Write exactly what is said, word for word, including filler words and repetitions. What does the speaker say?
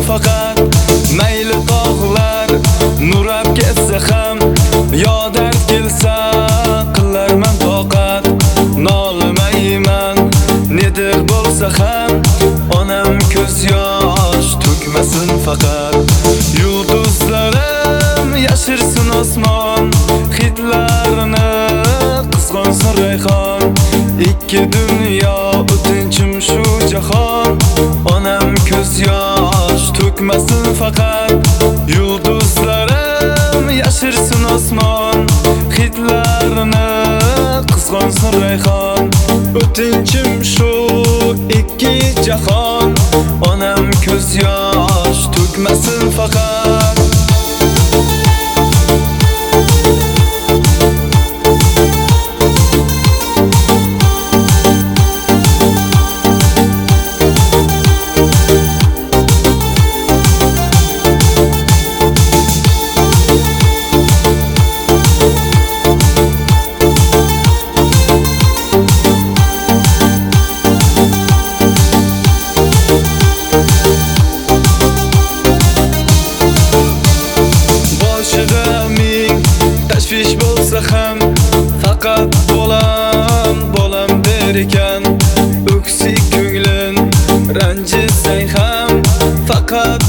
faqat. Mayli tog'lar nurab ketsa ham, yo dard kelsa qilarman toqat. Nolimayman nedir bo'lsa ham, onam ko'z yosh to'kmasin faqat. Yulduzlarim yashirsin osmon, hidlarini qizg'onsin rayhon. Ikki dunyo o'tinchim shu jahon, onam ko'z yosh to'kmasin faqat. Yulduzlarim yashirsin osmon, hidlarini qizg'onsin rayhon. O'tinchim shu ikki jahon, onam ko'z yosh to'kmasin faqat. Tashvish bo'lsa ham faqat bolam, bolam der ekan. O'ksik ko'nglim ranjisang ham faqat